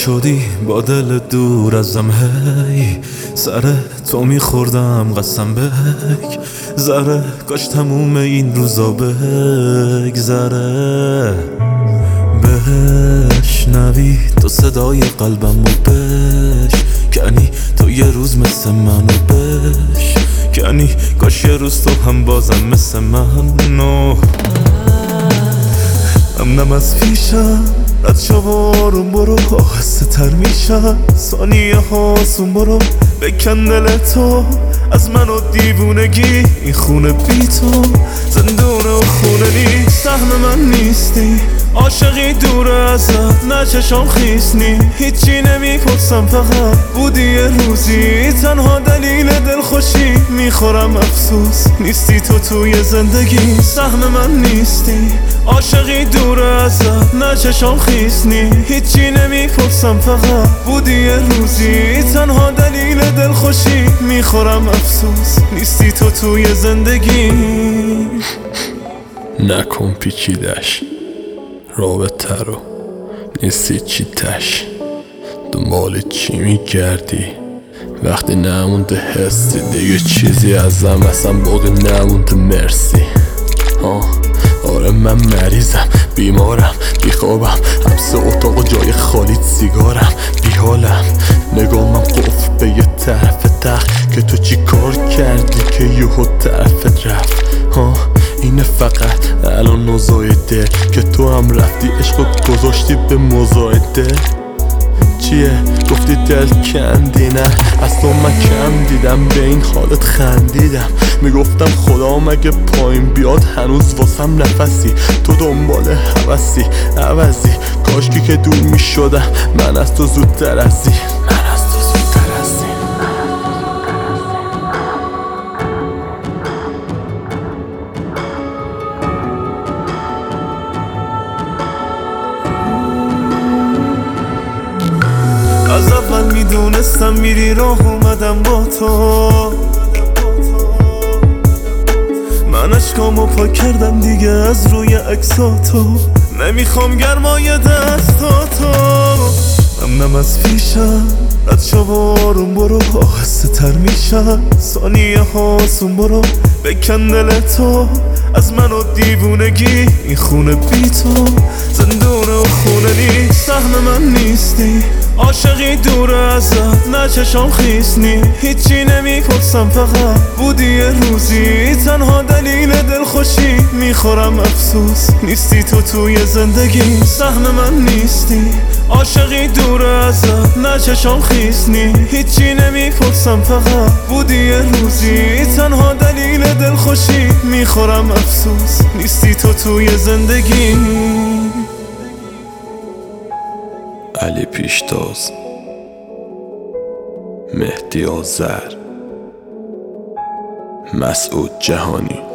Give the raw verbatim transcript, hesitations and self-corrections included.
شدی با دل دور ازم، هی سر تو میخوردم قسم بک ذره کاش تموم این روزا بگذره. بشنوی تو صدای قلبم و بشکنی تو یه روز مثل منو بشکنی، کاش یه روز تو هم بازم مثل منو. نم نم از پیشم رد شوارم برو، آهسته تر میشم ثانیه هاسون برو، بکن دل تو از من و دیوونگی، این خونه بی تو زندونه و خونه نی. سهم من نیستی عاشقی دور ازت، نه چشام خیس نی، هیچی نمیپرسم فقط بودی یه روزی، تنها دلیل دلخوشی میخورم افسوس نیستی تو توی زندگی. سهم من نیستی عاشقی دور ازت، نه چشام خیس نی، هیچی نمیپرسم فقط بودی یه روزی، تنها دلیل دلخوشی میخورم افسوس نیستی تو توی زندگی. نکن پیچیدش رابطه رو، نیستی چی تش، دنبال چی میگردی وقتی نمونده حسی، دیگه چیزی ازم اصلا باقی نمونده مرسی. آه آره من مریضم، بیمارم، بیخوابم، حبس اتاق جای خالی سیگارم، بیحالم، نگامم قفل به یه طرف تخت که تو چی کار کردی که یهو طرفت رفت. ها اینه فقط الان نزایده که تو هم رفتی عشقو گذاشتی به مزایده. چیه گفتی دل کندی، نه از تو من کم دیدم، به این حالت خندیدم، میگفتم خدا مگه پایین بیاد هنوز واسم نفسی، تو دنبال هوسی عوضی، کاشکی که دور میشدم من از تو زودتر ازی، من از تو زودتر ازی. از اول میدونستم میری راه اومدم با تو، من اشکامو پاک کردم دیگه از روی عکساتو، نمیخوام گرمای دستاتو. نم نم از پیشم رد شوارم برو، آهسته تر میشم ثانیه هاسون برو، بکن دل تو از من و دیوونگی، این خونه بی تو زندونه و خونه نی. سهم من نیستی عاشقی دور ازت، نه چشام خیس نی، هیچی نمیپرسم فقط بودی یه روزی، تنها دلیل دلخوشی میخورم افسوس نیستی تو توی زندگی. سهم من نیستی عاشقی دور ازت، نه چشام خیس نی، هیچی نمیپرسم فقط بودی یه روزی، تنها دلیل دلخوشی میخورم افسوس نیستی تو توی زندگی. علی پیشتاز، مهدی آذر، مسعود جهانی.